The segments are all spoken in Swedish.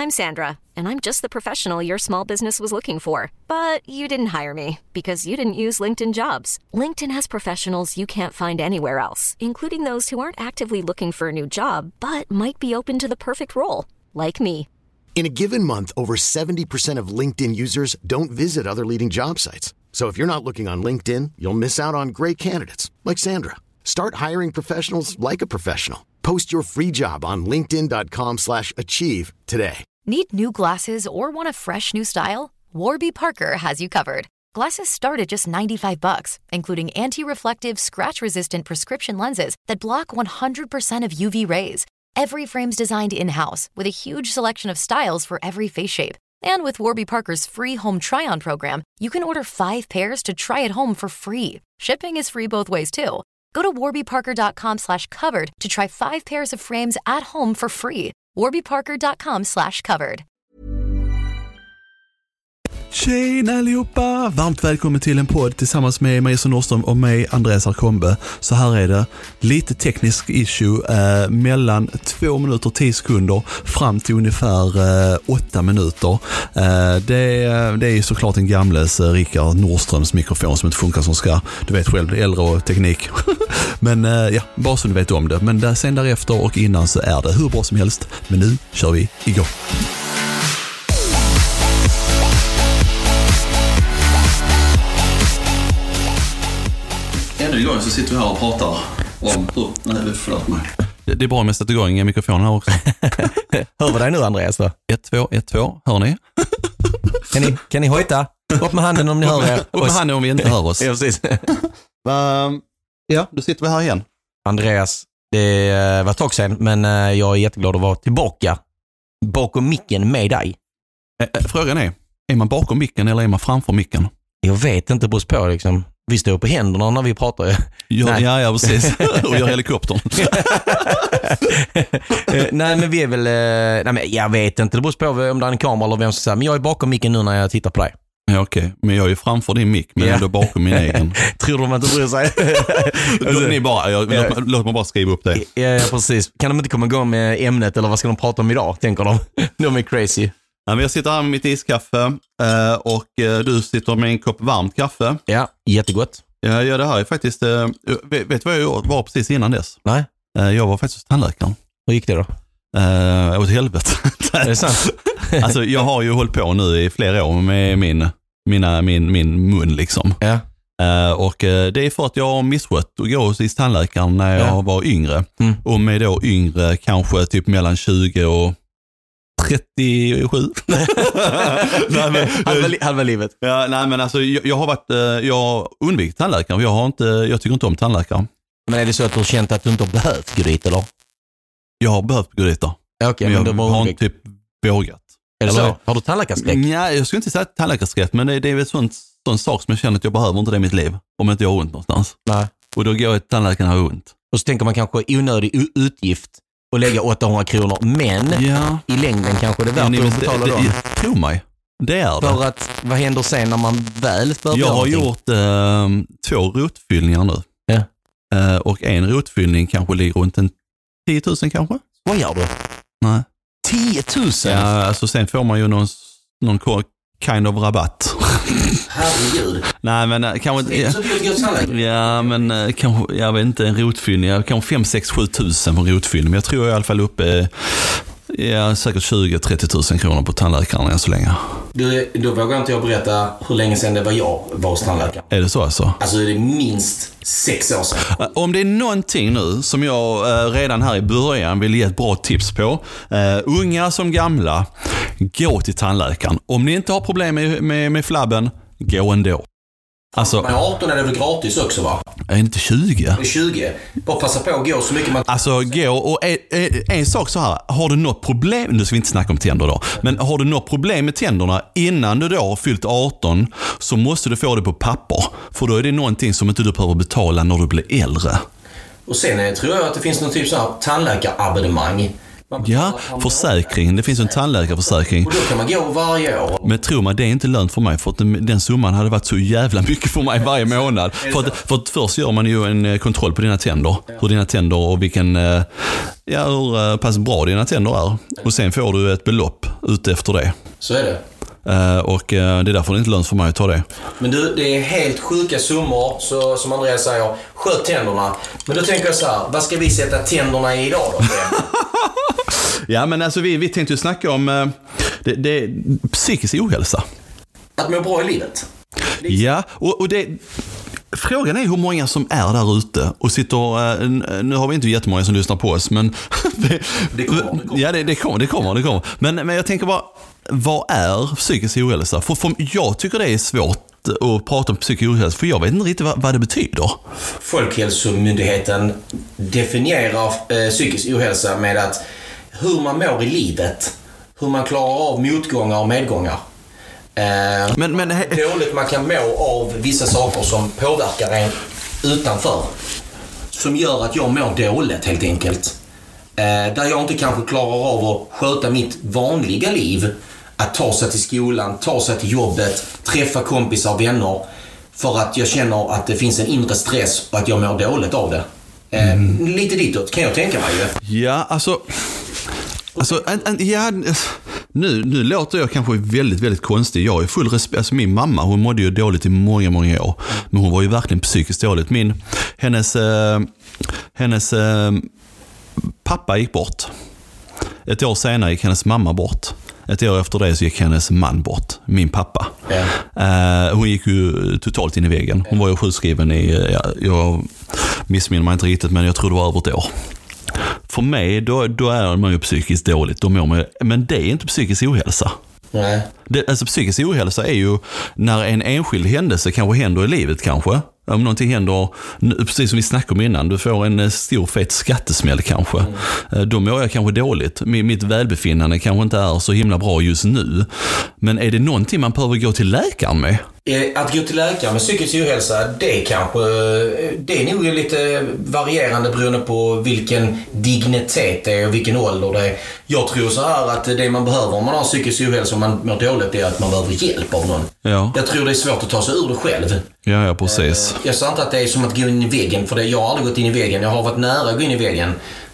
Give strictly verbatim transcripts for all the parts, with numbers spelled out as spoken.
I'm Sandra, and I'm just the professional your small business was looking for. But you didn't hire me because you didn't use LinkedIn Jobs. LinkedIn has professionals you can't find anywhere else, including those who aren't actively looking for a new job, but might be open to the perfect role, like me. In a given month, over seventy percent of LinkedIn users don't visit other leading job sites. So if you're not looking on LinkedIn, you'll miss out on great candidates like Sandra. Start hiring professionals like a professional. Post your free job on linkedin dot com slash achieve today. Need new glasses or want a fresh new style? Warby Parker has you covered. Glasses start at just ninety-five bucks, including anti-reflective, scratch-resistant prescription lenses that block one hundred percent of U V rays. Every frame's designed in-house with a huge selection of styles for every face shape. And with Warby Parker's free home try-on program, you can order five pairs to try at home for free. Shipping is free both ways, too. Go to warby parker dot com slash covered to try five pairs of frames at home for free. warby parker dot com slash covered. Tjena allihopa! Varmt välkommen till en podd tillsammans med Mason Nordström och mig, Andreas Arkombe. Så här är det, lite teknisk issue eh, mellan två minuter och tio sekunder fram till ungefär eh, åtta minuter. Eh, det, det är såklart en gamles eh, Rickard Nordströms mikrofon som inte funkar som ska. Du vet själv, äldre och teknik. Men eh, ja, bara så du vet om det. Men där, sen därefter och innan så är det hur bra som helst. Men nu kör vi igång. Ännu igång så sitter vi här och pratar om... Oh, nej, förlåt mig. Det, det är bra med att sätta igång i mikrofonen här också. Hör vi dig nu, Andreas? Då? ett, två, ett, två. Hör ni? Kan ni, kan ni hojta? Upp med handen om ni hör er. Upp med handen om vi inte hör oss. Ja, precis. um, ja, då sitter vi här igen. Andreas, det var ett tag sedan, men jag är jätteglad att vara tillbaka bakom micken med dig. Frågan är, är man bakom micken eller är man framför micken? Jag vet inte, på spår liksom. Vi står på händerna när vi pratar. Ja, nej. ja, ja precis. Och gör helikoptern. Nej, men vi är väl... Nej, men jag vet inte. Det beror på om det är en kamera eller vem som säger. Men jag är bakom micken nu när jag tittar på dig. Ja, okej. Okay. Men jag är framför din mick, men ja. Ändå bakom min egen. Tror de inte bryr sig? Alltså, ni bara, jag, låt, ja. låt mig bara skriva upp det. Ja, ja, precis. Kan de inte komma igång med ämnet eller vad ska de prata om idag, tänker de? De är crazy. Ja, men jag sitter här med mitt iskaffe och du sitter med en kopp varmt kaffe. Ja, jättegott. Ja, ja, det här är faktiskt... Vet du vad jag var precis innan dess? Nej. Jag var faktiskt tandläkaren. Hur gick det då? Uh, åt helvete. Är det sant? Alltså, jag har ju hållit på nu i flera år med min, mina, min, min mun liksom. Ja. Uh, och uh, det är för att jag har misskött att gå hos tandläkaren när jag ja. var yngre. Mm. Och med då yngre kanske typ mellan tjugo och trettiosju. Nej, men, halva, halva livet. Ja, nej, men alltså jag, jag har varit jag har undvikit tandläkaren. Jag har inte jag tycker inte om tandläkaren. Men är det så att du har känt att du inte har behövt gå dit eller? Jag har behövt gå dit då. Okay, men men jag har inte typ vågat. Är det eller? Så? Har du tandläkarskräck? Nej, jag skulle inte säga tandläkarskräck, men det, det är väl sån sån sak som jag känner att jag behöver inte det i mitt liv om inte jag har ont någonstans. Nej. Och då går jag till tandläkaren och har ont. Och så tänker man kanske onödig utgift och lägga åttahundra kronor, men ja. I längden kanske det är värt ja, att betala då. Tro mig, det är det. För att, vad händer sen när man väl börjar? Jag har gjort eh, två rotfyllningar nu. Ja. Eh, och en rotfyllning kanske ligger runt en tio tusen kanske. Vad gör du? Nej. tio tusen? Ja, alltså sen får man ju någon, någon kind of rabatt. Herregud. Nej, men kanske ja, ja, men kanske jag vet inte en rotfyllning, kanske fem sex sju tusen på rotfyllning. Men jag tror jag i alla fall uppe ja, säkert tjugo till trettio tusen kronor på tandläkaren än så länge. Du, då vågar inte jag berätta hur länge sedan det var jag var hos tandläkaren. Är det så alltså? Alltså det är minst sex år sedan. Om det är någonting nu som jag eh, redan här i början vill ge ett bra tips på. Eh, unga som gamla, gå till tandläkaren. Om ni inte har problem med, med, med flabben, gå ändå. Alltså, men arton är det väl gratis också, va? Är inte tjugo? Det är tjugo. Bara passa på att gå så mycket man... Alltså gå och en, en, en sak så här. Har du något problem, nu ska vi inte snacka om tänder då, men har du något problem med tänderna innan du då har fyllt arton, så måste du få det på papper. För då är det någonting som inte du behöver betala när du blir äldre. Och sen tror jag att det finns någon typ så här tandläkarabonnemang. Ja, försäkring. Det finns en tandläkarförsäkring. Och då kan man gå varje år. Men tror man, det är inte lönt för mig. För att den, den summan hade varit så jävla mycket för mig varje månad. För att, för att först gör man ju en kontroll på dina tänder. Hur dina tänder och vilken, ja, hur pass bra dina tänder är. Och sen får du ett belopp ut efter det. Så är det. Uh, och uh, det är därför det är inte lönt för mig att ta det. Men du, det är helt sjuka summor, så som Andreas säger, sköt tänderna. Men då tänker jag så här, vad ska vi sätta tänderna i idag då? Ja, men alltså vi, vi tänkte ju snacka om uh, det, det, psykisk ohälsa. Att må bra i livet. Liksom. Ja, och, och det... Frågan är hur många som är där ute och sitter, nu har vi inte jättemånga som lyssnar på oss, men det, det kommer, det kommer. Ja, det, det kommer, det kommer, det kommer. Men, men jag tänker bara, vad är psykisk ohälsa? För, för jag tycker det är svårt att prata om psykisk ohälsa, för jag vet inte riktigt vad, vad det betyder. Folkhälsomyndigheten definierar eh, psykisk ohälsa med att hur man mår i livet, hur man klarar av motgångar och medgångar. Eh, men, men he- dåligt man kan må av vissa saker som påverkar en utanför, som gör att jag mår dåligt helt enkelt. Eh, där jag inte kanske klarar av att sköta mitt vanliga liv, att ta sig till skolan, ta sig till jobbet, träffa kompisar, vänner, för att jag känner att det finns en inre stress och att jag mår dåligt av det. Eh, mm. Lite ditåt kan jag tänka mig. Ja, alltså, alltså en, en, ja, nu, nu låter jag kanske väldigt, väldigt konstig. Jag är full respekt. Alltså min mamma, hon mådde ju dåligt i många, många år. Men hon var ju verkligen psykiskt dåligt. Min, hennes, eh, hennes eh, pappa gick bort. Ett år senare gick hennes mamma bort. Ett år efter det så gick hennes man bort, min pappa. Yeah. Uh, hon gick ju totalt in i väggen. Hon var ju sjukskriven i, ja, jag missminner mig inte riktigt, men jag tror det var över ett år. För mig, då, då är man ju psykiskt dåligt. Då mår man, men det är inte psykisk ohälsa. Nej. Det, alltså psykisk ohälsa är ju när en enskild händelse kanske händer i livet kanske. Om någonting händer, precis som vi snackade om innan, du får en stor fet skattesmäll kanske. Mm. Då mår jag kanske dåligt. Mitt välbefinnande kanske inte är så himla bra just nu. Men är det någonting man behöver gå till läkaren med? Att gå till läkaren med psykisk ohälsa, det är kanske, det är nog lite varierande beroende på vilken dignitet det är och vilken ålder det är. Jag tror så här att det man behöver om man har psykisk ohälsa och man mår dåligt är att man behöver hjälp av någon. Ja. Jag tror det är svårt att ta sig ur det själv. Ja, ja, precis. Jag sa inte att det är som att gå in i väggen, för det, jag har aldrig gått in i väggen. Jag har varit nära att gå in i väggen.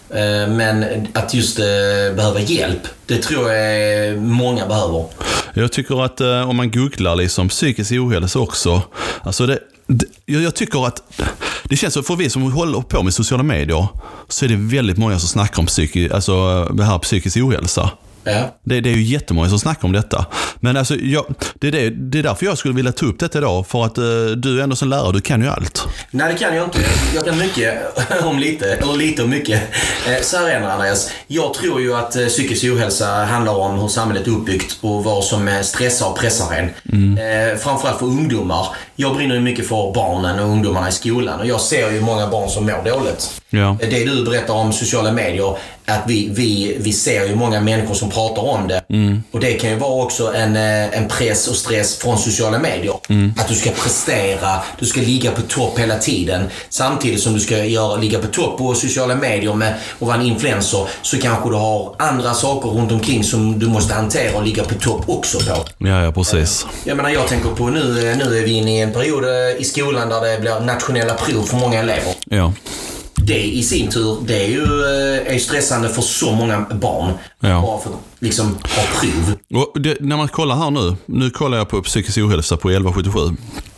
Men att just behöva hjälp, det tror jag många behöver. Jag tycker att om man googlar liksom psykisk ohälsa också, alltså det, det, jag tycker att det känns så, för vi som håller på med sociala medier, så är det väldigt många som snackar om psykisk, alltså det här psykisk ohälsa. Ja. Det, det är ju jättemånga som snackar om detta. Men alltså, jag, det, är det, det är därför jag skulle vilja ta upp detta idag. För att uh, du är ändå som lärare, du kan ju allt. Nej, det kan jag inte. Jag kan mycket om lite, eller lite om mycket. Eh, så här är det, Andreas. Jag tror ju att eh, psykisk ohälsa handlar om hur samhället är uppbyggt och vad som eh, stressar och pressar en. Mm. Eh, framförallt för ungdomar. Jag brinner ju mycket för barnen och ungdomarna i skolan. Och jag ser ju många barn som mår dåligt. Ja. Det du berättar om sociala medier, att vi, vi, vi ser ju många människor som pratar om det. Mm. Och det kan ju vara också en, en press och stress från sociala medier. Mm. Att du ska prestera, du ska ligga på topp hela tiden. Samtidigt som du ska göra, ligga på topp på sociala medier med att vara en influencer, så kanske du har andra saker runt omkring som du måste hantera och ligga på topp också på. Ja, ja, precis. Jag menar, jag tänker på nu, nu är vi inne i en period i skolan där det blir nationella prov för många elever. Ja. Det i sin tur, det är ju är stressande för så många barn. Ja. Bara för liksom ha prov. Och det, när man kollar här nu, nu kollar jag på psykisk ohälsa på elva sjuttiosju.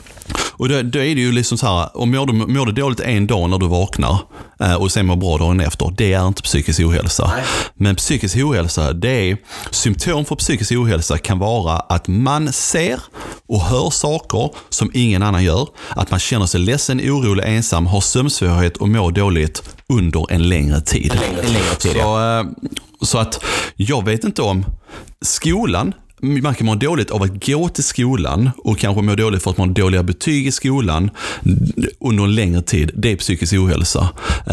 Och då, då är det ju liksom så här, om mår du, mår du dåligt en dag när du vaknar eh, och sen mår bra dagen efter, det är inte psykisk ohälsa. Nej. Men psykisk ohälsa, det är symptom för psykisk ohälsa kan vara att man ser och hör saker som ingen annan gör, att man känner sig ledsen, orolig, ensam, har sömnsvårighet och mår dåligt under en längre tid. En längre, en längre tid, så, ja. eh, så att jag vet inte om skolan, man kan må dåligt av att gå till skolan och kanske må dåligt för att man har dåliga betyg i skolan under en längre tid. Det är psykisk ohälsa.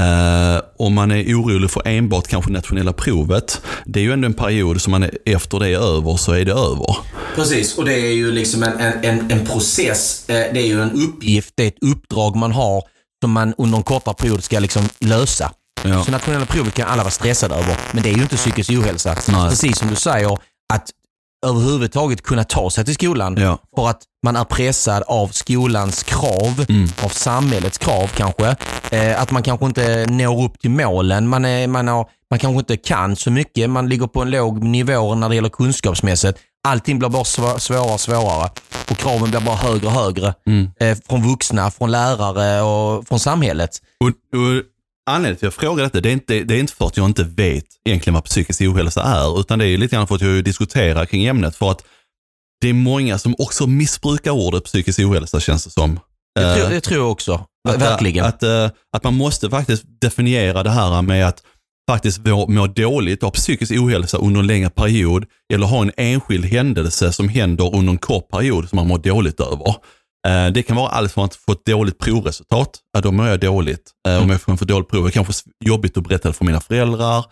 Eh, om man är orolig för enbart kanske nationella provet, det är ju ändå en period som man är, efter det är över så är det över. Precis, och det är ju liksom en, en, en process. Det är ju en uppgift, det är ett uppdrag man har som man under en kortare period ska liksom lösa. Ja. Så nationella provet kan alla vara stressade över. Men det är ju inte psykisk ohälsa. Nej. Precis som du säger, att överhuvudtaget kunna ta sig till skolan ja. För att man är pressad av skolans krav, mm. av samhällets krav kanske. Eh, att man kanske inte når upp till målen. Man, är, man, har, man kanske inte kan så mycket. Man ligger på en låg nivå när det gäller kunskapsmässigt. Allting blir bara svårare och svårare. Och kraven blir bara högre och högre. Mm. Eh, från vuxna, från lärare och från samhället. Och, och anledningen till att jag frågar detta, det är, inte, det är inte för att jag inte vet egentligen vad psykisk ohälsa är, utan det är lite grann för att jag diskuterar kring ämnet, för att det är många som också missbrukar ordet psykisk ohälsa, känns det som. Jag tror, jag tror också, att, verkligen. Att, att, att man måste faktiskt definiera det här med att faktiskt må dåligt av psykisk ohälsa under en längre period, eller ha en enskild händelse som händer under en kort period som man mår dåligt över. Det kan vara allt från att få ett dåligt provresultat, att då mår jag dåligt. Mm. Om jag får en för dåligt prov, det kanske är jobbigt att berätta för mina föräldrar.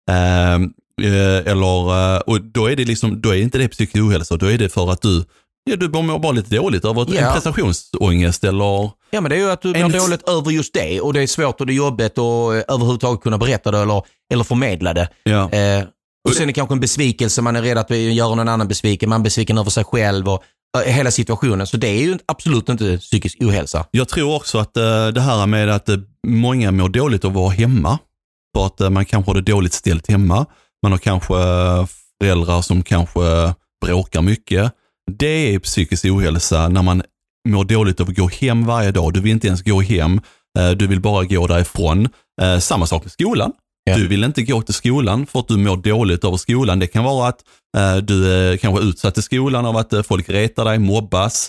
Eller, och då är det liksom, då är inte det psykisk ohälsa, då är det för att du Ja, du mår bara lite dåligt över ja. en prestationsångest eller... Ja, men det är ju att du mår en... dåligt över just det, och det är svårt och det är jobbigt och överhuvudtaget kunna berätta det eller, eller förmedla det. Ja. Eh, och sen är det kanske en besvikelse, man är rädd att göra någon annan besviken, man är besviken över sig själv och uh, hela situationen. Så det är ju absolut inte psykisk ohälsa. Jag tror också att uh, det här med att uh, många mår dåligt av att vara hemma, för att uh, man kanske har det dåligt ställt hemma. Man har kanske uh, föräldrar som kanske uh, bråkar mycket. Det är psykisk ohälsa när man mår dåligt av att gå hem varje dag. Du vill inte ens gå hem, du vill bara gå därifrån. Samma sak med skolan. Ja. Du vill inte gå till skolan för att du mår dåligt över skolan. Det kan vara att du är kanske utsatt i skolan av att folk retar dig, mobbas.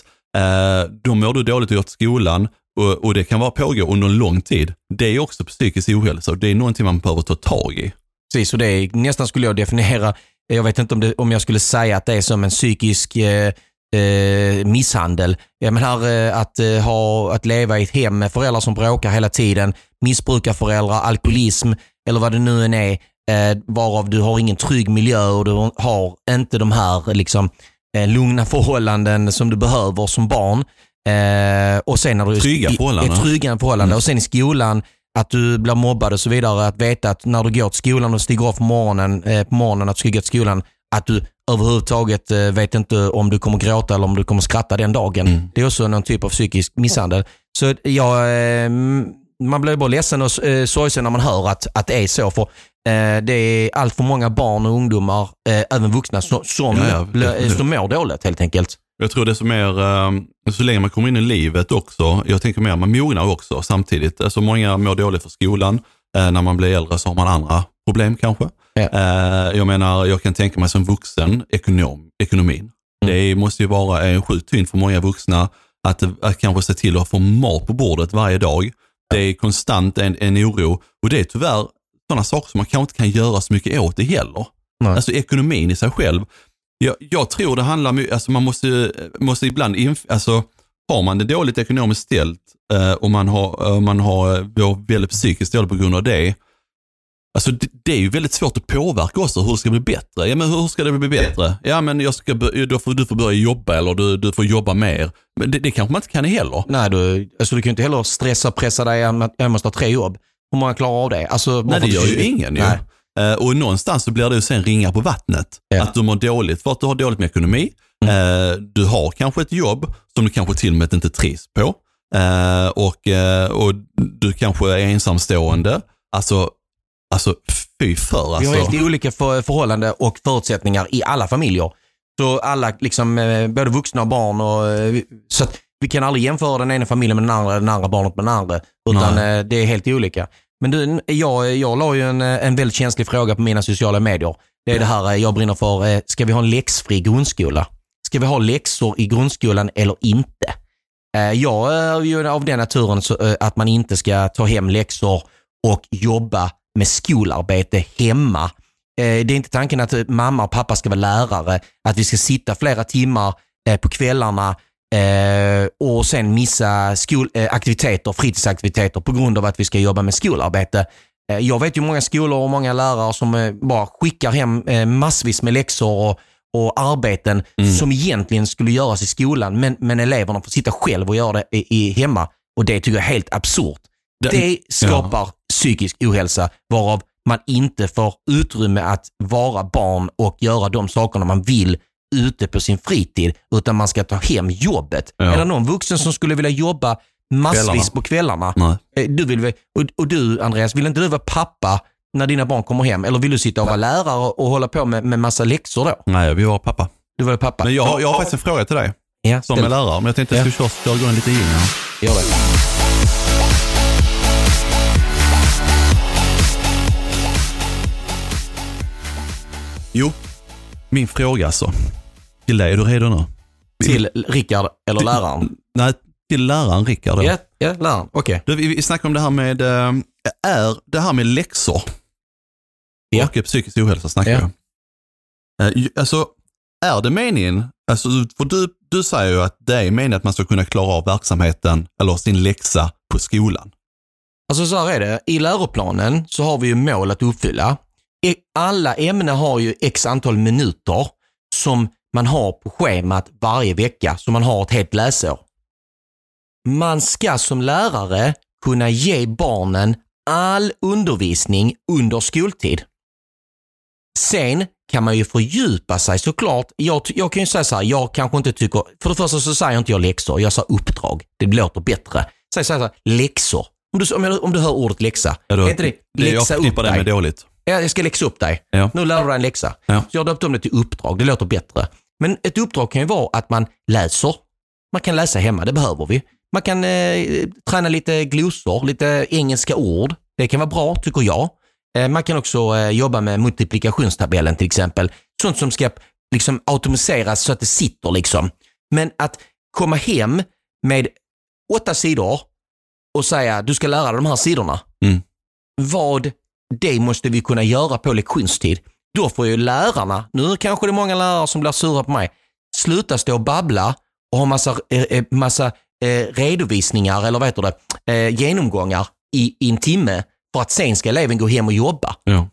Då mår du dåligt att gå till skolan, och det kan vara pågå under en lång tid. Det är också psykisk ohälsa, och det är någonting man behöver ta tag i. Precis, och det är nästan, skulle jag definiera, jag vet inte om, det, om jag skulle säga att det är som en psykisk eh, eh, misshandel. Jag menar eh, att, eh, ha, att leva i ett hem med föräldrar som bråkar hela tiden, missbrukarföräldrar, alkoholism eller vad det nu än är, eh, varav du har ingen trygg miljö och du har inte de här liksom, eh, lugna förhållanden som du behöver som barn. Eh, och sen när du trygga förhållanden. Är trygga förhållanden. Mm. Och sen i skolan att du blir mobbad och så vidare, att veta att när du går till skolan och stiger upp på morgonen, eh, på morgonen att du ska gå till skolan, att du överhuvudtaget eh, vet inte om du kommer gråta eller om du kommer skratta den dagen. Mm. Det är också någon typ av psykisk misshandel. Så ja, eh, man blir bara ledsen och eh, sorgsen när man hör att, att det är så, för eh, det är allt för många barn och ungdomar, eh, även vuxna, som, som, ja, ja, bl- som mår dåligt helt enkelt. Jag tror det som är, så länge man kommer in i livet också, jag tänker mer, man mognar också samtidigt. Alltså många mår dåligt för skolan, när man blir äldre så har man andra problem kanske. Ja. Jag menar, jag kan tänka mig som vuxen, ekonom, ekonomin. Mm. Det måste ju vara en skjutvind för många vuxna att, att kanske se till att få mat på bordet varje dag. Det är konstant en, en oro, och det är tyvärr sådana saker som man kanske inte kan göra så mycket åt det heller. Nej. Alltså ekonomin i sig själv. Jag, jag tror det handlar mycket, alltså man måste, måste ibland, inf- alltså har man det dåligt ekonomiskt ställt eh, och man har, eh, man har väldigt psykiskt dåligt på grund av det, alltså det, det är ju väldigt svårt att påverka också hur det ska bli bättre. Ja, men hur ska det bli bättre? Ja, men jag ska, då får, du får börja jobba, eller du, du får jobba mer. Men det, det kanske man inte kan heller. Nej, du, alltså du kan inte heller stressa och pressa dig, jag måste ha tre jobb. Hur många klarar av det? Alltså, nej, det gör ju ingen ju. Nej. Uh, och någonstans så blir det ju sen ringa på vattnet. Ja. Att du mår dåligt för att du har dåligt med ekonomi. Mm. Uh, du har kanske ett jobb som du kanske till och med inte trivs på. Uh, och, uh, och du kanske är ensamstående. Alltså, alltså fy för. Alltså. Vi har helt olika för, förhållanden och förutsättningar i alla familjer. Så alla, liksom, både vuxna och barn. Och, så att vi kan aldrig jämföra den ena familjen med den andra, den andra barnet med den andra. Utan Nej. det är helt olika. Men du, jag, jag la ju en, en väldigt känslig fråga på mina sociala medier. Det är det här jag brinner för. Ska vi ha en läxfri grundskola? Ska vi ha läxor i grundskolan eller inte? Jag är ju av den naturen så, att man inte ska ta hem läxor och jobba med skolarbete hemma. Det är inte tanken att mamma och pappa ska vara lärare. Att vi ska sitta flera timmar på kvällarna Eh, och sen missa skolaktiviteter, eh, fritidsaktiviteter på grund av att vi ska jobba med skolarbete. Eh, jag vet ju många skolor och många lärare som eh, bara skickar hem eh, massvis med läxor och, och arbeten mm. som egentligen skulle göras i skolan, men, men eleverna får sitta själv och göra det i, i hemma, och det tycker jag är helt absurt. Det, det skapar ja. psykisk ohälsa, varav man inte får utrymme att vara barn och göra de sakerna man vill ute på sin fritid, utan man ska ta hem jobbet. Ja. Eller någon vuxen som skulle vilja jobba massvis kvällarna. på kvällarna. Nej. Du vill, och, och du, Andreas, vill inte du vara pappa när dina barn kommer hem? Eller vill du sitta och vara lärare och hålla på med, med massa läxor då? Nej, jag vill vara pappa. Du vill vara pappa. Men jag, jag har faktiskt en fråga till dig. Ja, som är lärare, men jag tänkte att jag skulle köra igång lite in här. Gör det. Jo, min fråga alltså. Till dig, är du redo nu? Till Rickard eller läraren? Nej, till läraren Rickard. Ja, ja, läraren. Okej. Okay. Vi, vi snackar om det här med är det här med läxor. Ja. Och psykisk ohälsa snackar ja. jag. Alltså, är det meningen, alltså, för du, du säger ju att det är meningen att man ska kunna klara av verksamheten eller sin läxa på skolan. Alltså så här är det. I läroplanen så har vi ju mål att uppfylla. Alla ämnen har ju x antal minuter som man har på schemat varje vecka, så man har ett helt läsår. Man ska som lärare kunna ge barnen all undervisning under skoltid. Sen kan man ju fördjupa sig såklart. Jag, jag kan ju säga så här, jag kanske inte tycker, för det första så säger inte jag läxor, jag sa uppdrag. Det låter bättre. Säg så här, läxor. Om du, om, jag, om du hör ordet läxa, ja, då, heter det läxa jag upp dig? Det med dåligt. Ja, jag ska läxa upp dig. Ja. Nu lär du dig en läxa. Ja. Så jag har döpt om det till uppdrag, det låter bättre. Men ett uppdrag kan ju vara att man läser. Man kan läsa hemma, det behöver vi. Man kan eh, träna lite glosor, lite engelska ord. Det kan vara bra, tycker jag. Eh, man kan också eh, jobba med multiplikationstabellen till exempel. Sånt som ska liksom automatiseras så att det sitter liksom. Men att komma hem med åtta sidor och säga du ska lära dig de här sidorna. Mm. Vad det måste vi kunna göra på lektionstid. Då får ju lärarna, nu kanske det är många lärare som blir sura på mig, sluta stå och babbla och ha massa, eh, massa eh, redovisningar eller vad heter det, eh, genomgångar i, i en timme för att sen ska eleven gå hem och jobba. Ja.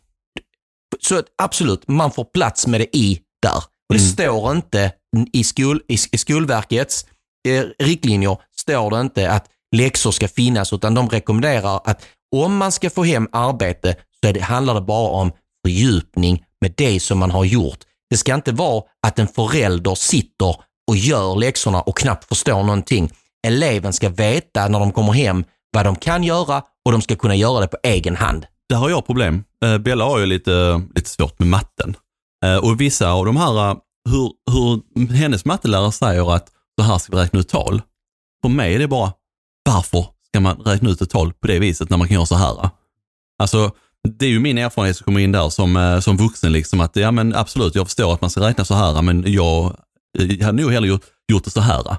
Så absolut, man får plats med det i där. Och det mm. står inte i, skol, i, i Skolverkets eh, riktlinjer står det inte att läxor ska finnas, utan de rekommenderar att om man ska få hem arbete så är det, handlar det bara om fördjupning med det som man har gjort. Det ska inte vara att en förälder sitter och gör läxorna och knappt förstår någonting. Eleven ska veta när de kommer hem vad de kan göra och de ska kunna göra det på egen hand. Där har jag problem. Bella har ju lite, lite svårt med matten. Och vissa av de här, hur, hur hennes mattelärare säger att så här ska vi räkna ut tal. För mig är det bara, varför ska man räkna ut ett tal på det viset när man kan göra så här? Alltså, det är ju min erfarenhet som kommer in där som, som vuxen liksom, att ja men absolut, jag förstår att man ska räkna så här, men jag, jag hade nog hellre gjort, gjort det så här.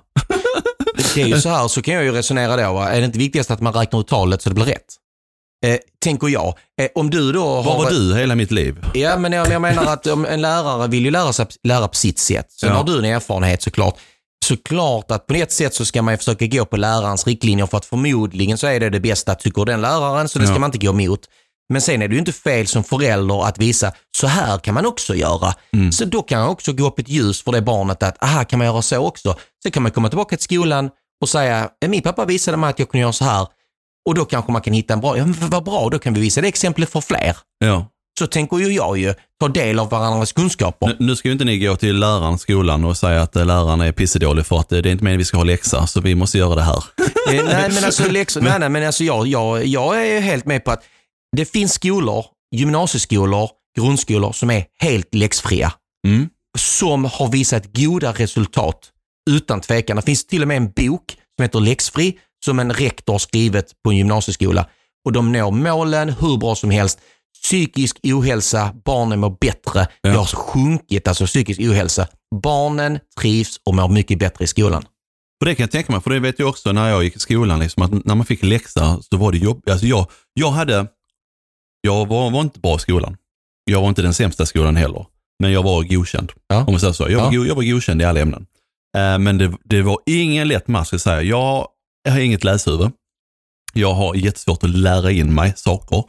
Det är ju så här, så kan jag ju resonera då, va? Är det inte viktigast att man räknar ut talet så det blir rätt? Eh, tänker jag. Eh, om du då Var har... var du hela mitt liv? Ja, men jag, jag menar att om en lärare vill ju lära sig lära på sitt sätt. Sen ja. har du en erfarenhet såklart. Såklart att på ett sätt så ska man ju försöka gå på lärarens riktlinjer, för att förmodligen så är det det bästa, tycker den läraren, så det ska ja. man inte gå emot. Men sen är det ju inte fel som förälder att visa, så här kan man också göra. Mm. Så då kan jag också gå upp ett ljus för det barnet att, aha, kan man göra så också? Så kan man komma tillbaka till skolan och säga, min pappa visade mig att jag kunde göra så här. Och då kanske man kan hitta en bra, ja, men vad bra, då kan vi visa det exemplet för fler. Ja. Så tänker ju jag ju ta del av varandras kunskaper. Nu, nu ska ju inte ni gå till läraren skolan och säga att läraren är pissedålig för att det är inte meningen vi ska ha läxa, så vi måste göra det här. nej, men alltså, läxa, nej, nej, men alltså jag, jag, jag är helt med på att det finns skolor, gymnasieskolor, grundskolor som är helt läxfria. Mm. Som har visat goda resultat utan tvekan. Det finns till och med en bok som heter Läxfri som en rektor skrivit på en gymnasieskola. Och de når målen hur bra som helst. Psykisk ohälsa, barnen mår bättre. Ja. Det har sjunkit, alltså psykisk ohälsa. Barnen trivs och mår mycket bättre i skolan. För det kan jag tänka mig, för det vet jag också när jag gick i skolan, liksom, att när man fick läxa så var det jobb. Alltså jag, jag hade, jag var, var inte bra i skolan. Jag var inte den sämsta skolan heller. Men jag var godkänd. Ja. Om man säger så. Jag, ja. var, jag var godkänd i alla ämnen. Uh, men det, det var ingen lätt mask att säga. Jag, jag har inget läshuvud. Jag har jättesvårt att lära in mig saker.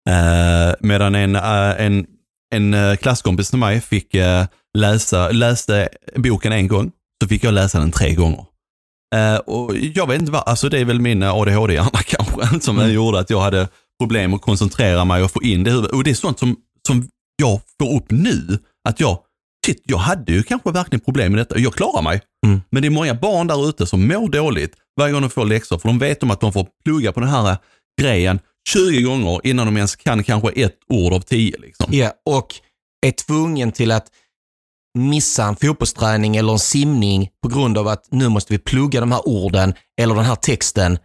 Uh, medan en, uh, en, en uh, klasskompis till mig fick uh, läsa, läste boken en gång, så fick jag läsa den tre gånger. Uh, och jag vet inte vad, alltså det är väl min A D H D-hjärna kanske som mm. gjorde att jag hade problem att koncentrera mig och få in det huvudet. Och det är sånt som, som jag får upp nu, att jag, shit, jag hade ju kanske verkligen problem med detta. Jag klarar mig, mm. men det är många barn där ute som mår dåligt varje gång de får läxor, för de vet om att de får plugga på den här grejen tjugo gånger innan de ens kan kanske ett ord av tio. Liksom. Ja, och är tvungen till att missa en fotbollsträning eller en simning på grund av att nu måste vi plugga de här orden eller den här texten.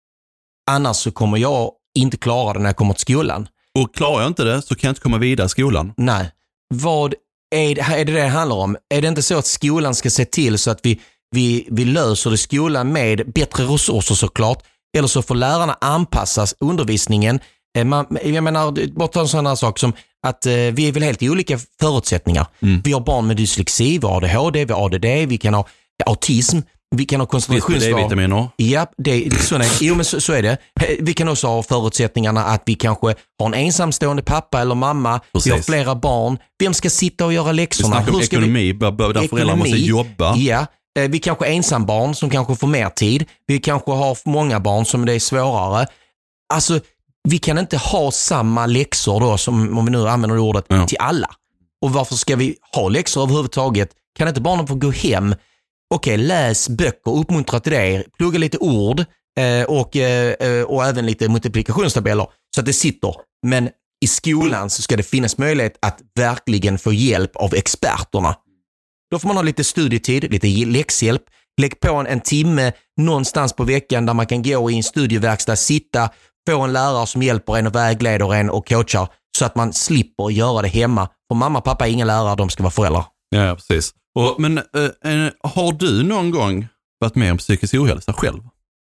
Annars så kommer jag inte klara det när jag kommer till skolan. Och klarar jag inte det så kan jag inte komma vidare i skolan. Nej. Vad är det, är det det handlar om? Är det inte så att skolan ska se till så att vi, vi, vi löser det i skolan med bättre resurser såklart? Eller så får lärarna anpassas undervisningen. Man, jag menar, bara ta en sån här sak som att eh, vi är väl helt i olika förutsättningar. Mm. Vi har barn med dyslexi, vi har A D H D, vi har A D D, vi kan ha autism, vi kan ha koncentrationsstörningar. Ja, det, så, är, jo, men så, så är det. Vi kan också ha förutsättningarna att vi kanske har en ensamstående pappa eller mamma. Precis. Vi har flera barn. Vem ska sitta och göra läxorna? Vi snackar om ekonomi, vi... där föräldrar måste jobba. Ja, vi kanske är ensambarn som kanske får mer tid. Vi kanske har många barn som det är svårare. Alltså, vi kan inte ha samma läxor då, som om vi nu använder ordet, ja. till alla. Och varför ska vi ha läxor överhuvudtaget? Kan inte barnen få gå hem? Okej, okay, läs böcker, uppmuntra till det, plugga lite ord eh, och, eh, och även lite multiplikationstabeller så att det sitter. Men i skolan så ska det finnas möjlighet att verkligen få hjälp av experterna. Då får man ha lite studietid, lite läxhjälp. Lägg på en, en timme någonstans på veckan där man kan gå i en studieverkstad, sitta, få en lärare som hjälper en och vägleder en och coachar så att man slipper göra det hemma. För mamma och pappa är inga lärare, de ska vara föräldrar. Ja, precis. Och, men äh, har du någon gång varit med om psykisk ohälsa själv?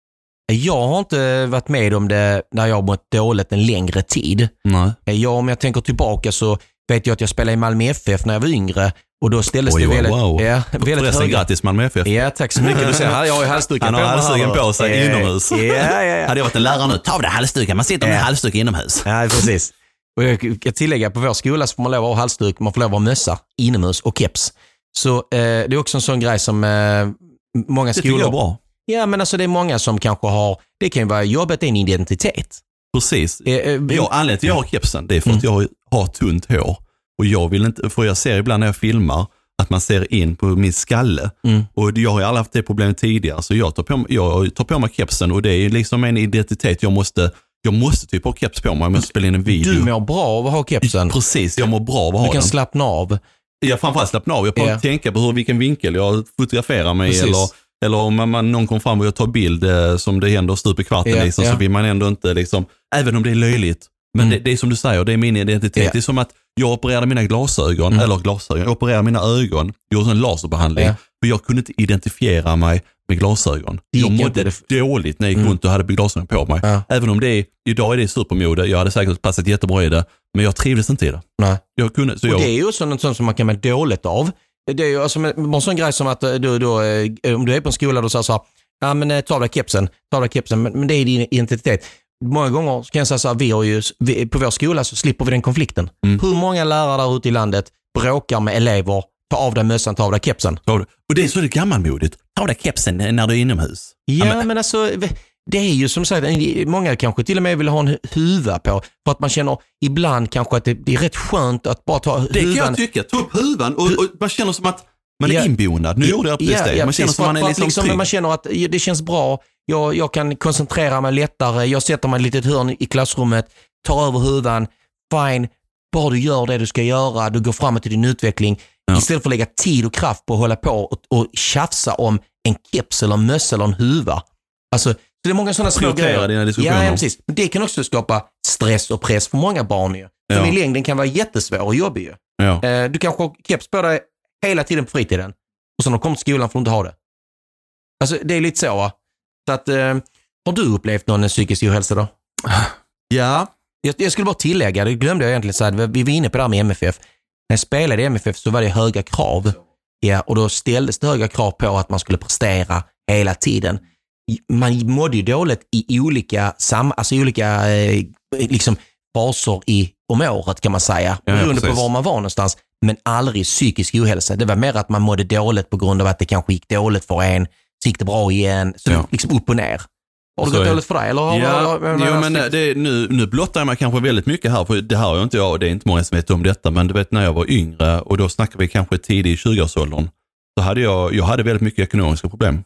Jag har inte varit med om det när jag har mått dåligt en längre tid. Nej. Jag, om jag tänker tillbaka så vet jag att jag spelade i Malmö F F när jag var yngre. Och då ställdes Oj, det wow, väldigt, wow. Ja, väldigt höga. Grattis Malmö F F. Ja, tack så mycket. Du ser, här, jag har ju halsduken på. Han har halsduken på sig ja, inomhus. Ja, ja, ja. Hade jag varit en lärare nu, ta det halsduken. Man sitter med ja. halsduk inomhus. Ja, precis. Och jag kan tillägga, på vår skola så får man lov att ha halsduk, man får lov att ha mössa, inomhus och keps. Så eh, det är också en sån grej som eh, många det skolor... Det är bra. Ja, men alltså det är många som kanske har... Det kan ju vara jobbet är en identitet. Precis. Eh, eh, jag, anledningen till att jag har kepsen, det är för att mm. jag har tunt hår. Och jag vill inte, för jag ser ibland när jag filmar att man ser in på min skalle. Mm. Och jag har ju aldrig haft det problemet tidigare. Så jag tar på mig, jag tar på mig kepsen och det är liksom en identitet. Jag måste, jag måste typ ha keps på mig om jag ska spela in en video. Du mår bra av att ha kepsen. Precis, jag mår bra av att ha den. Du kan slappna av. Jag framförallt slappna av. Jag får yeah. tänka på hur, vilken vinkel jag fotograferar mig. Precis. Eller, eller om man, någon kommer fram och jag tar bild eh, som det händer stup i kvarten. Yeah, liksom, yeah. Så vill man ändå inte, liksom, även om det är löjligt. Men mm. det, det är som du säger, det är min identitet. Yeah. Det är som att jag opererade mina glasögon, mm. eller glasögon, jag opererade mina ögon, gjorde en laserbehandling. Yeah. För jag kunde inte identifiera mig med glasögon. Jag mådde det dåligt när jag gick mm. runt och hade glasögon på mig. Yeah. Även om det är, idag är det supermode, jag hade säkert passat jättebra i det, men jag trivdes inte i det. Nej. Jag kunde, så och jag... det är ju också något sånt som man kan må dåligt av. Det är ju alltså en sån grej som att du, då, om du är på en skola och säger så här, ja men ta av dig kepsen, ta av dig kepsen, men, men det är din identitet. Många gånger kan jag säga så här, vi har ju, vi, på vår skola så slipper vi den konflikten. Mm. Hur många lärare där ute i landet bråkar med elever, ta av dig mössan, ta av dig kepsen. Och det är så det gammalmodigt, ta av dig kepsen när du är inomhus. Ja, men, men alltså, det är ju som sagt, många kanske till och med vill ha en huva på, för att man känner ibland kanske att det, det är rätt skönt att bara ta huvan. Det kan jag tycka, ta upp huvan och, och man känner som att man är ja. inbonad. Nu gjorde jag precis ja, det. Man ja, känner som man är liksom, liksom man känner att det känns bra. Jag, jag kan koncentrera mig lättare. Jag sätter mig i ett litet hörn i klassrummet. Tar över huvan. Fine. Bara du gör det du ska göra. Du går framåt i din utveckling. Ja. Istället för att lägga tid och kraft på att hålla på och, och tjafsa om en keps eller en mössa eller en huva. Alltså, det är många sådana små grejer. Dina diskussioner. Ja, precis. Men det kan också skapa stress och press för många barn. Ju. Som ja. i längden kan vara jättesvår och jobbig. Ju. Ja. Eh, du kanske har keps på dig hela tiden på fritiden. Och sen har du kommit till skolan för att inte ha det. Alltså, det är lite så, va? Så att, eh, har du upplevt någon psykisk ohälsa då? Ja. Jag, jag skulle bara tillägga, det glömde jag egentligen säga. Vi var inne på det här med M F F. När jag spelade i M F F så var det höga krav. Ja, och då ställdes det höga krav på att man skulle prestera hela tiden. Man mådde ju dåligt i olika, sam, alltså olika eh, liksom faser i, om året kan man säga. Ja, beroende på var man var någonstans. Men aldrig psykisk ohälsa. Det var mer att man mådde dåligt på grund av att det kanske gick dåligt för en. så gick det bra igen. Så Ja. liksom upp och ner. Har det Så gått är- dåligt för dig? Eller har, Ja, har, har, jo, men det, nu, nu blottar jag mig kanske väldigt mycket här, för det här har jag inte jag, och det är inte många som vet om detta, men du vet när jag var yngre, och då snackar vi kanske tidigt i tjugoårsåldern, så hade jag, jag hade väldigt mycket ekonomiska problem.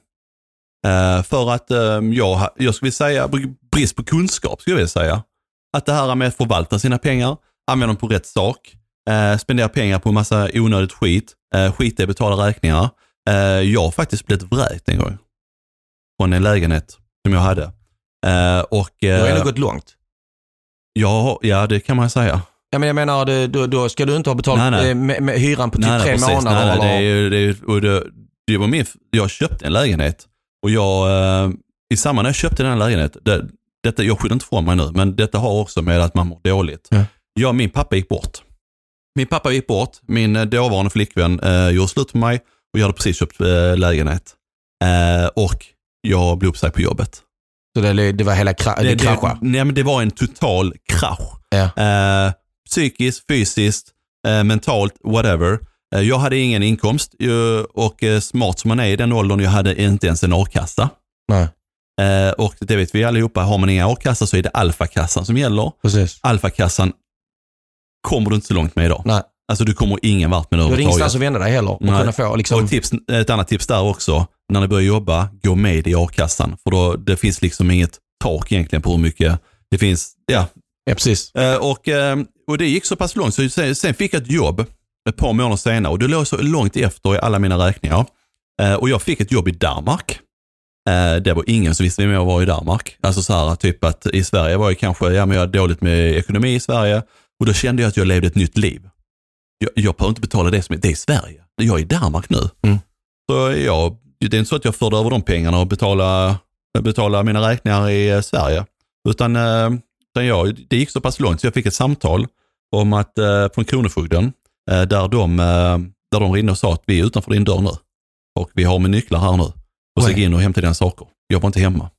Uh, för att uh, jag, jag skulle säga, brist på kunskap skulle jag vilja säga. Att det här med att förvalta sina pengar, använda dem på rätt sak, uh, spendera pengar på en massa onödigt skit, uh, skita i betala räkningar. Uh, jag har faktiskt blivit vräkt en gång från en lägenhet som jag hade. Uh, och, uh, du har ändå gått långt. Ja, ja, det kan man säga. Ja, men jag menar, det, då, då ska du inte ha betalt Nej, nej. eh, Med, med hyran på typ Nej, tre nej, precis. månader. Nej, nej, det, är, eller? ju- det, är, och det, det var min, jag köpte en lägenhet och jag, eh, i samband när jag köpte den här lägenheten, det, detta, jag skyller inte från mig nu, men detta har också med att man mår dåligt. Ja. Jag, min pappa gick bort. Min pappa gick bort, min eh, dåvarande flickvän eh, gjorde slut med mig och jag hade precis köpt eh, lägenhet. Eh, och jag blev uppsagd på jobbet. Så det, det var hela kra- det, det kraschade. Nej, men det var en total krasch. Ja. Eh, psykiskt, fysiskt, eh, mentalt, whatever. Eh, jag hade ingen inkomst eh, och eh, smart som man är i den åldern, jag hade inte ens en a-kassa. Nej, Eh, och det vet vi allihopa, har man ingen a-kassa så är det alfakassan som gäller. precis. Alfakassan kommer du inte så långt med idag. Nej. Alltså du kommer ingen vart med det Du har ingenstans överhuvudtaget. att vända dig heller. Och Nej. kunna få, liksom, Och tips, ett annat tips där också, när ni börjar jobba, gå med i a-kassan. För då, det finns liksom inget tak egentligen på hur mycket det finns. Ja. ja, precis. Eh, och, eh, och det gick så pass långt, så sen, sen fick jag ett jobb ett par månader senare och det låg så långt efter i alla mina räkningar. Eh, och jag fick ett jobb i Danmark. Eh, det var ingen som visste vem jag var i Danmark. Alltså så här, typ att i Sverige var jag kanske, ja men jag hade dåligt med ekonomi i Sverige och då kände jag att jag levde ett nytt liv. Jag, jag behöver inte betala det som är, det är i Sverige. Jag är i Danmark nu. Mm. Så jag, det är inte så att jag förde över de pengarna och betala, betala mina räkningar i eh, Sverige. Utan, eh, utan jag, det gick så pass långt så jag fick ett samtal om att, eh, från Kronofogden eh, där, de, eh, där de ringde och sa att vi är utanför din dörr nu. Och vi har med nycklar här nu. Och så gick in och hämtade dina saker. Jag var inte hemma.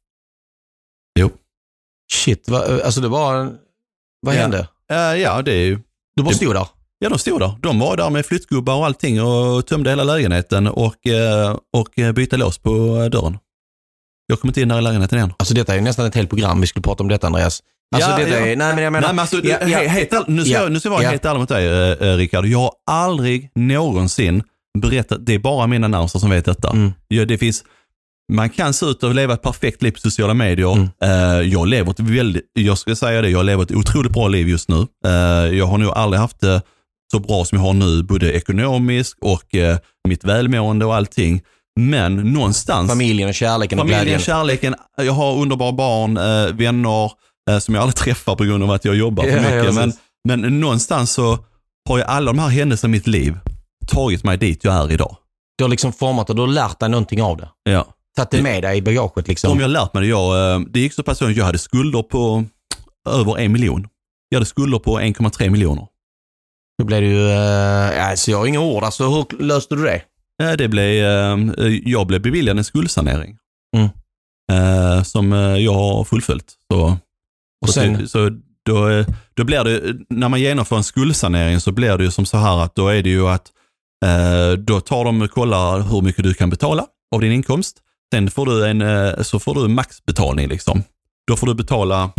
Jo. Shit, va, alltså det var... Vad Ja. hände? Eh, ja, det är ju... Du bara Det- stod där. Ja, de stod där. De var där med flyttgubbar och allting och tömde hela lägenheten och, eh, och eh, bytte lås på eh, dörren. Jag kommer inte in där i lägenheten igen. Alltså detta är ju nästan ett helt program vi skulle prata om detta, Andreas. Alltså Ja, detta ja. är... Nej, men jag menar... Nej, men alltså, ja, he- ja. helt ärligt, nu ska Ja. jag, nu ska jag vara Ja. helt ärlig mot dig, eh, eh, Rickard. Jag har aldrig någonsin berättat, det är bara mina närmaste som vet detta. Mm. Ja, det finns, man kan se ut och leva ett perfekt liv på sociala medier. Mm. Eh, jag lever ett väldigt, jag ska säga det, jag lever ett otroligt bra liv just nu. Eh, jag har nog aldrig haft det så bra som jag har nu, både ekonomiskt och eh, mitt välmående och allting. Men någonstans... Familjen och kärleken och Familjen, glädjen. kärleken, jag har underbara barn, eh, vänner eh, som jag aldrig träffar på grund av att jag jobbar för Ja, ja, mycket. Men, precis. men någonstans så har jag alla de här händelserna i mitt liv tagit mig dit jag är idag. Du har liksom format och du har lärt dig någonting av det. Ja. Tagit det med dig i bagaget liksom. Om jag har lärt mig det, jag, eh, det gick så pass långt, jag hade skulder på över en miljon. Jag hade skulder på en komma tre miljoner. Då blev det ju... Uh, alltså jag har inga ord. Alltså hur löste du det? Eh, Det blev, eh, jag blev beviljad en skuldsanering. Mm. Eh, som eh, jag har fullföljt. Så, Och så, sen- det, så då, eh, då blir det, när man genomför en skuldsanering så blir det ju som så här att då är det ju att eh, då tar de och kollar hur mycket du kan betala av din inkomst. Sen får du en, eh, så får du en maxbetalning liksom. Då får du betala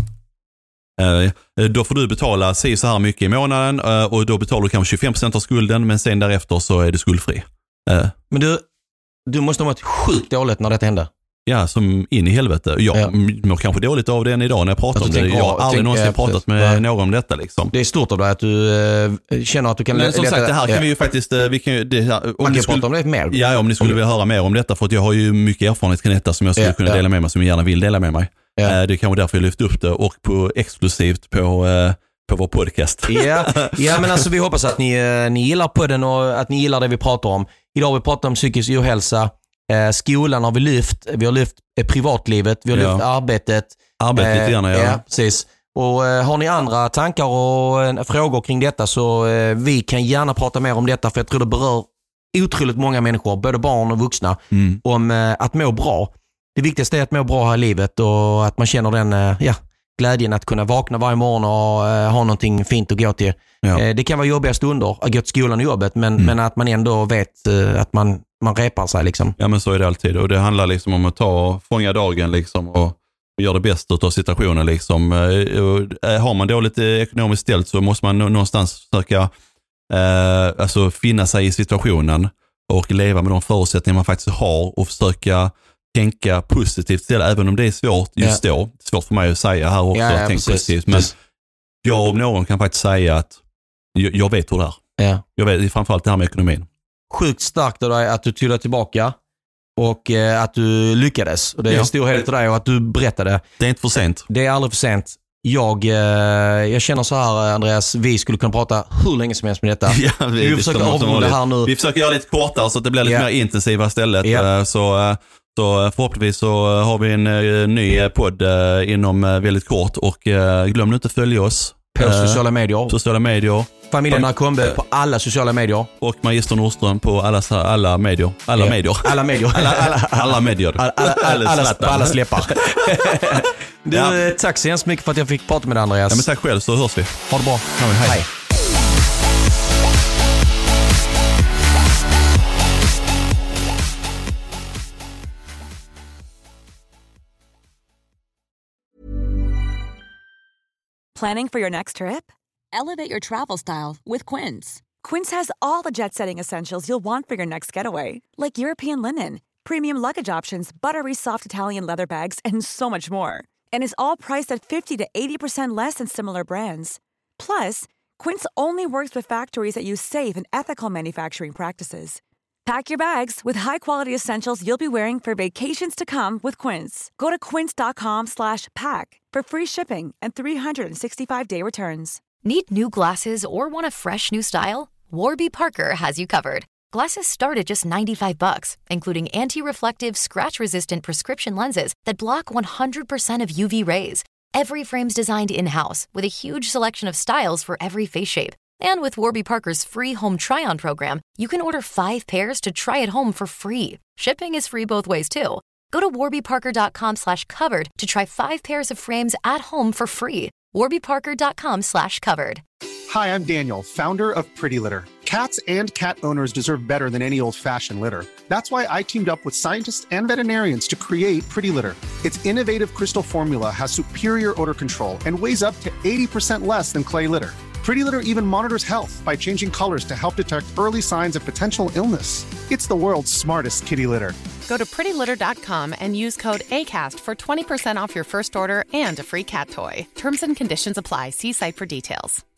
eh, då får du betala sig så här mycket i månaden eh, och då betalar du kanske tjugofem procent av skulden, men sen därefter så är du skuldfri. Eh, Men du, du måste ha varit sjukt dåligt när detta hände. Ja, som in i helvete. Jag Ja. mår kanske dåligt av det än idag när jag pratar Att om du det. tänker, Jag har ja, aldrig tänk, någonsin ja, pratat precis. med Nej. någon om detta liksom. Det är stort av dig att du eh, känner att du kan... Men som leta- sagt, det här kan ja. vi ju faktiskt... eh, Vi kan ju, det här, om Man ni kan skulle, prata om det mer. ja, om ni skulle vilja höra mer om detta, för att jag har ju mycket erfarenhet kring detta som jag skulle Ja, kunna ja. dela med mig, som jag gärna vill dela med mig. Ja. Eh, Det är kanske därför jag lyft upp det och på exklusivt på, eh, på vår podcast. Ja, ja, men alltså vi hoppas att ni, eh, ni gillar podden och att ni gillar det vi pratar om. Idag har vi pratat om psykisk ohälsa. Eh, skolan har vi lyft. Vi har lyft eh, privatlivet. Vi har Ja. lyft arbetet. Arbete lite grann, ja. ja. precis. Och eh, har ni andra tankar och eh, frågor kring detta så eh, vi kan gärna prata mer om detta, för jag tror det berör otroligt många människor, både barn och vuxna, Mm. om eh, att må bra. Det viktigaste är att må bra här i livet och att man känner den eh, ja, glädjen att kunna vakna varje morgon och uh, ha någonting fint att gå till. Ja. Uh, det kan vara jobbiga stunder att gå till skolan och jobbet, men, mm. men att man ändå vet uh, att man, man repar sig liksom. Ja, men så är det alltid. Och det handlar liksom om att ta fånga dagen liksom och gör det bästa av situationen liksom. Har man dåligt ekonomiskt ställt så måste man någonstans försöka eh, alltså finna sig i situationen och leva med de förutsättningar man faktiskt har och försöka tänka positivt till, även om det är svårt just ja. då. Svårt för mig att säga här också, ja, ja, tänk positivt. Men precis. Jag om någon kan faktiskt säga att jag, jag vet hur det är. Ja. Jag vet framförallt det här med ekonomin. Sjukt starkt av dig att du tillade tillbaka. Och eh, att du lyckades. Och det är ja. en stor heder till dig och att du berättade. Det är inte för sent. Det är aldrig för sent. Jag, eh, jag känner så här, Andreas, vi skulle kunna prata hur länge som helst med detta. Ja, vi, vi försöker avrunda här nu. Vi försöker göra lite kortare så att det blir lite ja. mer intensiva istället. Ja. Så, så förhoppningsvis så har vi en, en ny podd inom väldigt kort. Och glöm nu inte att följa oss. På sociala medier. Sociala medier. Familjen Narkombe på alla sociala medier. Och Magister Nordström på alla, alla medier. Alla yeah. medier. Alla medier. alla, alla, alla medier. Alla, alla, alla, alla, alla släppar. du, ja. Tack så hemskt mycket för att jag fick prata med dig, Andreas. Ja, men tack själv, så hörs vi. Ha det bra. Ja, hej. hej. Planning for your next trip? Elevate your travel style with Quince. Quince has all the jet-setting essentials you'll want for your next getaway, like European linen, premium luggage options, buttery soft Italian leather bags, and so much more. And is all priced at fifty to eighty percent less than similar brands. Plus, Quince only works with factories that use safe and ethical manufacturing practices. Pack your bags with high-quality essentials you'll be wearing for vacations to come with Quince. Go to quince.com slash pack for free shipping and three sixty-five day returns. Need new glasses or want a fresh new style? Warby Parker has you covered. Glasses start at just ninety-five bucks, including anti-reflective, scratch-resistant prescription lenses that block one hundred percent of U V rays. Every frame's designed in-house with a huge selection of styles for every face shape. And with Warby Parker's free home try-on program, you can order five pairs to try at home for free. Shipping is free both ways, too. Go to warbyparker.com slash covered to try five pairs of frames at home for free. warbyparker.com slash covered. Hi, I'm Daniel, founder of Pretty Litter. Cats and cat owners deserve better than any old-fashioned litter. That's why I teamed up with scientists and veterinarians to create Pretty Litter. Its innovative crystal formula has superior odor control and weighs up to eighty percent less than clay litter. Pretty Litter even monitors health by changing colors to help detect early signs of potential illness. It's the world's smartest kitty litter. Go to pretty litter dot com and use code ACAST for twenty percent off your first order and a free cat toy. Terms and conditions apply. See site for details.